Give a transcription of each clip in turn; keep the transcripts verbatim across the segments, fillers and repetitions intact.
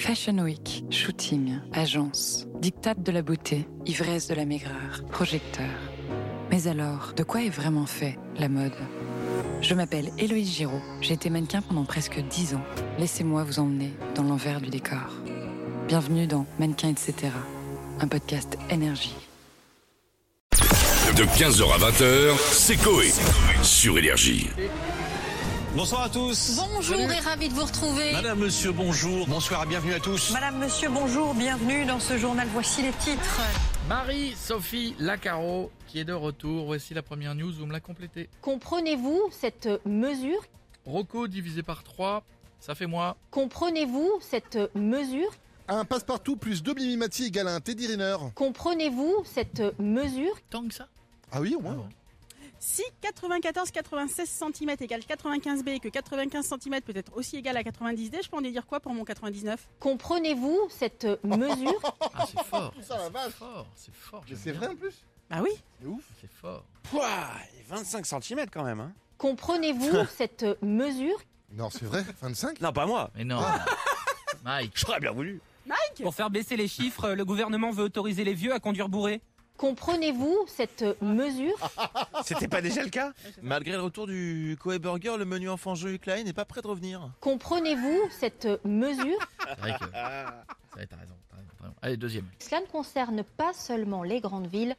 Fashion Week, shooting, agence, diktat de la beauté, ivresse de la maigreur, projecteur. Mais alors, de quoi est vraiment fait la mode ? Je m'appelle Héloïse Giraud, j'ai été mannequin pendant presque dix ans. Laissez-moi vous emmener dans l'envers du décor. Bienvenue dans Mannequin et cetera, un podcast énergie. De quinze heures à vingt heures, c'est Coé sur Énergie. Bonsoir à tous. Bonjour Salut. Et ravi de vous retrouver. Madame, monsieur, bonjour. Bonsoir et bienvenue à tous. Madame, monsieur, bonjour. Bienvenue dans ce journal. Voici les titres. Marie-Sophie Lacaro qui est de retour. Voici la première news, vous me la complétez. Comprenez-vous cette mesure ? Rocco divisé par trois, ça fait moi. Comprenez-vous cette mesure ? Un passe-partout plus deux Mimimati égale un Teddy Riner. Comprenez-vous cette mesure ? Tant que ça ? Ah oui, au moins. Ah bon. Si quatre-vingt-quatorze virgule quatre-vingt-seize centimètres égale quatre-vingt-quinze B et que quatre-vingt-quinze centimètres peut être aussi égal à quatre-vingt-dix D, je peux en dire quoi pour mon quatre-vingt-dix-neuf ? Comprenez-vous cette mesure ? Ah, c'est fort. Ça, la vache. C'est fort, c'est fort. Mais c'est vrai en plus. Bah oui. C'est ouf. C'est fort. Pouah, vingt-cinq centimètres quand même. Hein. Comprenez-vous cette mesure ? Non, c'est vrai, vingt-cinq ? Non, pas moi. Mais non. Mike. J'aurais bien voulu. Mike ? Pour faire baisser les chiffres, le gouvernement veut autoriser les vieux à conduire bourrés. Comprenez-vous cette mesure ? C'était pas déjà le cas ? Malgré le retour du Coé Burger, le menu enfant Joey Klein n'est pas prêt de revenir. Comprenez-vous cette mesure ? C'est vrai que... Ça va, t'as raison, t'as raison, t'as raison. Allez, deuxième. Cela ne concerne pas seulement les grandes villes.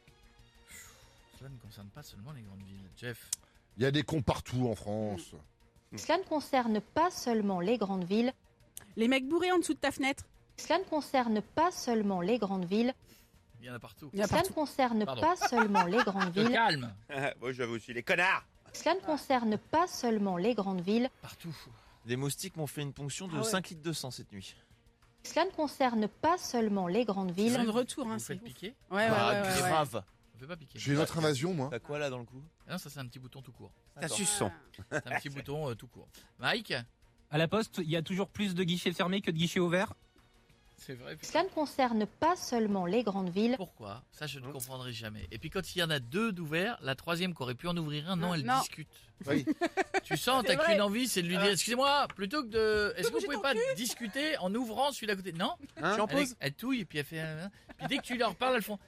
Cela ne concerne pas seulement les grandes villes. Jeff. Il y a des cons partout en France. Cela ne concerne pas seulement les grandes villes. Les mecs bourrés en dessous de ta fenêtre. Cela ne concerne pas seulement les grandes villes. Il y en a partout. Il y a Cela partout. ne concerne Pardon. pas seulement les grandes Te villes. calme. Moi, j'avais aussi les connards. Cela ne concerne pas seulement les grandes villes. Partout. Les moustiques m'ont fait une ponction de Ah ouais. cinq litres de sang cette nuit. Cela ne concerne pas seulement les grandes Ils villes. sont de retour, hein, Vous c'est faites ouf. piquer ? Ouais, ouais, ouais, Ah, ouais, ouais. grave. On fait pas piquer. J'ai une autre invasion, moi. T'as quoi là dans le cou? Ah non, ça c'est un petit bouton tout court. T'as su son. C'est un petit bouton euh, tout court. Mike ? À la poste, il y a toujours plus de guichets fermés que de guichets ouverts. C'est vrai. Cela ne concerne pas seulement les grandes villes. Pourquoi ? Ça, je ne comprendrai jamais. Et puis quand il y en a deux d'ouverts, la troisième qui aurait pu en ouvrir un, non, elle Non. discute. Oui. Tu sens, C'est t'as vrai. qu'une envie, c'est de lui dire, Ah. excusez-moi, plutôt que de... Est-ce que vous bouger pouvez ton pas cul discuter en ouvrant celui d'à côté ? Non. Hein Elle, pause elle touille et puis elle fait... euh, Puis dès que tu leur parles, elles font...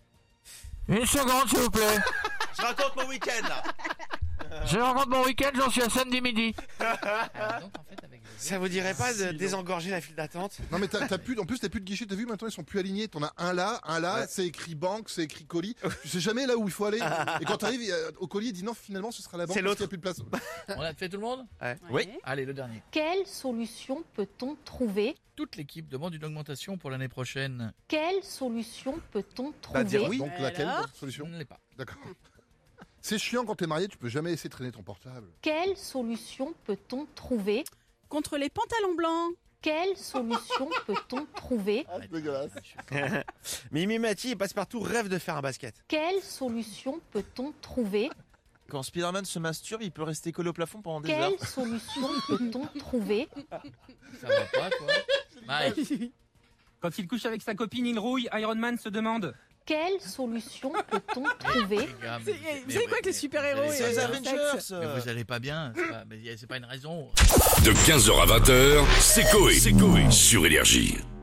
Une seconde, s'il vous plaît. Je raconte mon week-end là. Je rencontre mon week-end, j'en suis à samedi midi. Ah, donc, en fait, avec le- Ça vous dirait pas de désengorger la file d'attente ? Non mais t'as, t'as plus, en plus t'as plus de guichet, t'as vu maintenant ils sont plus alignés. T'en as un là, un là, Ouais. c'est écrit banque, c'est écrit colis. Tu sais jamais là où il faut aller. Et quand t'arrives il y a- au colis, il dit non finalement ce sera la banque C'est parce l'autre. qu'il y a plus de place. On a fait tout le monde ? Oui. Allez, le dernier. Quelle solution peut-on trouver ? Toute l'équipe demande une augmentation pour l'année prochaine. Quelle solution peut-on Bah trouver ? dire oui. Donc Alors laquelle bonne Je solution ne l'ai pas. D'accord. C'est chiant quand t'es marié, tu peux jamais essayer de traîner ton portable. Quelle solution peut-on trouver ? Contre les pantalons blancs. Quelle solution peut-on trouver ? Ah, c'est dégueulasse. Mimi Mati et Passepartout rêve de faire un basket. Quelle solution peut-on trouver ? Quand Spider-Man se masturbe, il peut rester collé au plafond pendant des Quelle heures. solution peut-on trouver ? Ça va pas, toi ? Mike. Quand il couche avec sa copine, il rouille. Iron Man se demande. Quelle solution peut-on trouver ? Les gars, mais- C'est- mais- Vous mais- savez quoi avec mais- les super-héros mais- C'est les et- Avengers. sexe. Mais vous allez pas bien, c'est pas, mais c'est pas une raison. De quinze heures à vingt heures, c'est Coé sur Énergie.